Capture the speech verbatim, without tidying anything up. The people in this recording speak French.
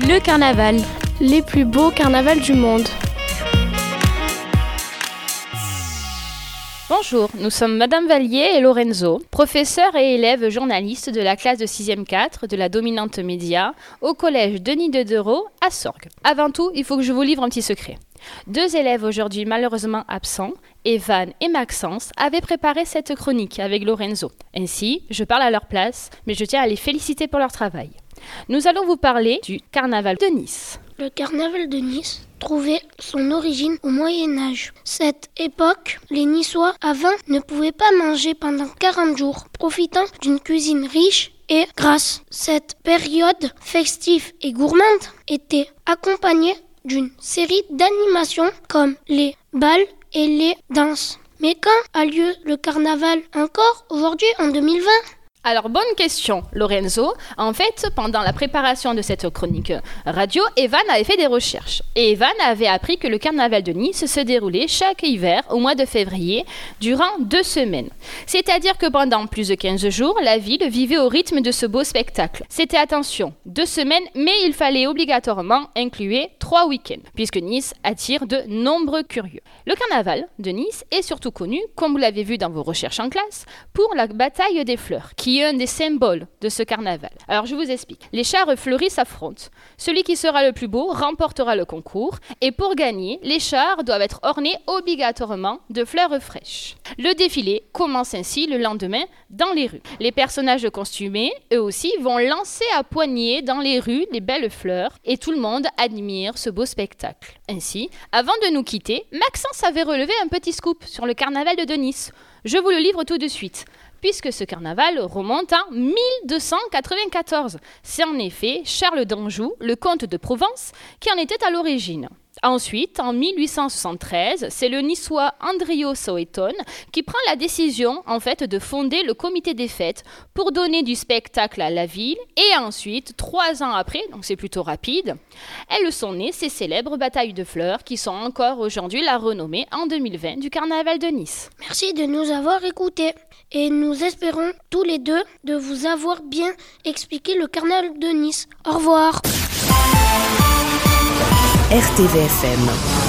Le carnaval. Les plus beaux carnavals du monde. Bonjour, nous sommes Madame Vallier et Lorenzo, professeurs et élèves journalistes de la classe de sixième quatre de la dominante média au collège Denis Diderot à Sorgues. Avant tout, il faut que je vous livre un petit secret. Deux élèves aujourd'hui malheureusement absents, Evan et Maxence, avaient préparé cette chronique avec Lorenzo. Ainsi, je parle à leur place, mais je tiens à les féliciter pour leur travail. Nous allons vous parler du carnaval de Nice. Le carnaval de Nice trouvait son origine au Moyen-Âge. Cette époque, les Niçois à vin ne pouvaient pas manger pendant quarante jours, profitant d'une cuisine riche et grasse. Cette période festive et gourmande était accompagnée d'une série d'animations comme les bals et les danses. Mais quand a lieu le carnaval encore aujourd'hui en deux mille vingt ? Alors, bonne question, Lorenzo. En fait, pendant la préparation de cette chronique radio, Evan avait fait des recherches. Et Evan avait appris que le carnaval de Nice se déroulait chaque hiver au mois de février, durant deux semaines. C'est-à-dire que pendant plus de quinze jours, la ville vivait au rythme de ce beau spectacle. C'était, attention, deux semaines, mais il fallait obligatoirement inclure trois week-ends, puisque Nice attire de nombreux curieux. Le carnaval de Nice est surtout connu, comme vous l'avez vu dans vos recherches en classe, pour la bataille des fleurs, qui est un des symboles de ce carnaval. Alors je vous explique. Les chars fleuris s'affrontent. Celui qui sera le plus beau remportera le concours et pour gagner, les chars doivent être ornés obligatoirement de fleurs fraîches. Le défilé commence ainsi le lendemain dans les rues. Les personnages costumés, eux aussi, vont lancer à poignées dans les rues les belles fleurs et tout le monde admire ce beau spectacle. Ainsi, avant de nous quitter, Maxence avait relevé un petit scoop sur le carnaval de Nice. Je vous le livre tout de suite. Puisque ce carnaval remonte en mille deux cent quatre-vingt-quatorze. C'est en effet Charles d'Anjou, le comte de Provence, qui en était à l'origine. Ensuite, en mille huit cent soixante-treize, c'est le niçois Andrio Soeton qui prend la décision en fait de fonder le comité des fêtes pour donner du spectacle à la ville. Et ensuite, trois ans après, donc c'est plutôt rapide, elles sont nées ces célèbres batailles de fleurs qui sont encore aujourd'hui la renommée en deux mille vingt du carnaval de Nice. Merci de nous avoir écoutés et nous espérons tous les deux de vous avoir bien expliqué le carnaval de Nice. Au revoir. R T V F M